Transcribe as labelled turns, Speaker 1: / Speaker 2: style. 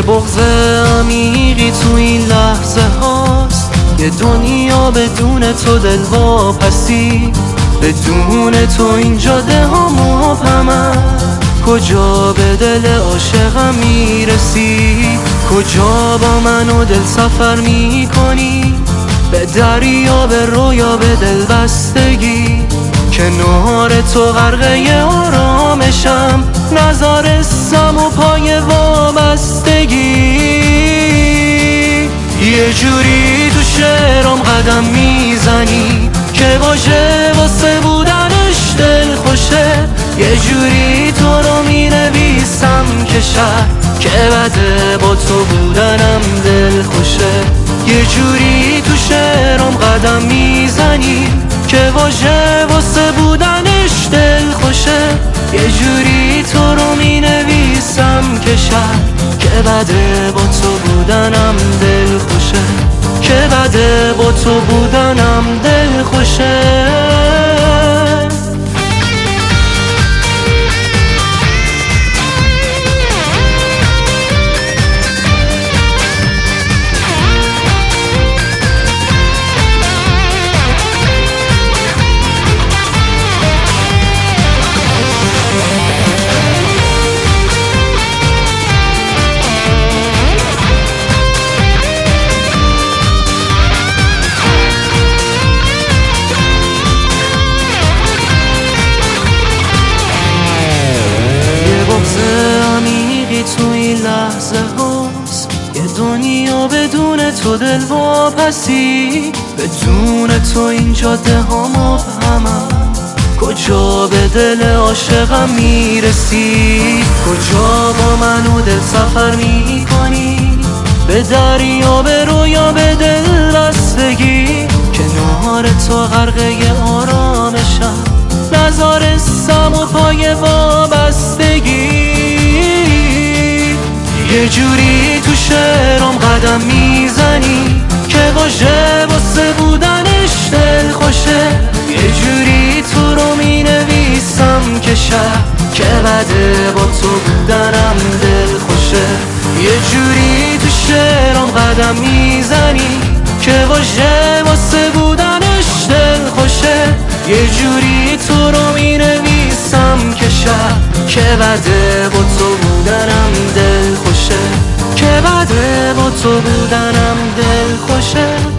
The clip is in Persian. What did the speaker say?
Speaker 1: یه بغض عمیقی تو این لحظه هاست، یه دنیا بدون تو دلواپسی، بدون تو این جاده ها مبهمن. کجا به دل عاشقم میرسی؟ کجا با منو دل سفر میکنی؟ به دریا، به رویا، به دل بستگی. کنار تو غرقه آرامشم، نزارستم و پای وابستگی. یه جوری تو شعرام قدم میزنی که باشه واسه بودنش دل خوشه. یه جوری تو رو مینویسم که شهر که بده با تو بودنم دل خوشه. یه جوری تو شعرام قدم میزنی که باشه واسه بودنش دل خوشه. یه جوری تو رو مینویسم که شهر که بده با تو بودنم دل خوشه، که بده با تو بودنم دل خوشه. تو این لحظه هاست، یه دنیا بدون تو دلواپسی، بدون تو این جاده ها مبهمن. کجا به دل عاشقم میرسی؟ کجا با منو دل سفر میکنی؟ به دریا، به رویا، به دل بستگی. کنار تو غرقه آرامشم، نزارستم و پای وابستگی. یه جوری تو شعرام قدم میزنی که باشه واسه بودنش دل خوشه. یه جوری تو رو مینویسم که شهر که بده با تو بودنم دل خوشه. یه جوری تو شعرام قدم میزنی که باشه واسه بودنش دل خوشه. یه جوری تو رو مینویسم که شهر که بده با تو بودنم دل خوشه، که بده با تو بودنم دل خوشه.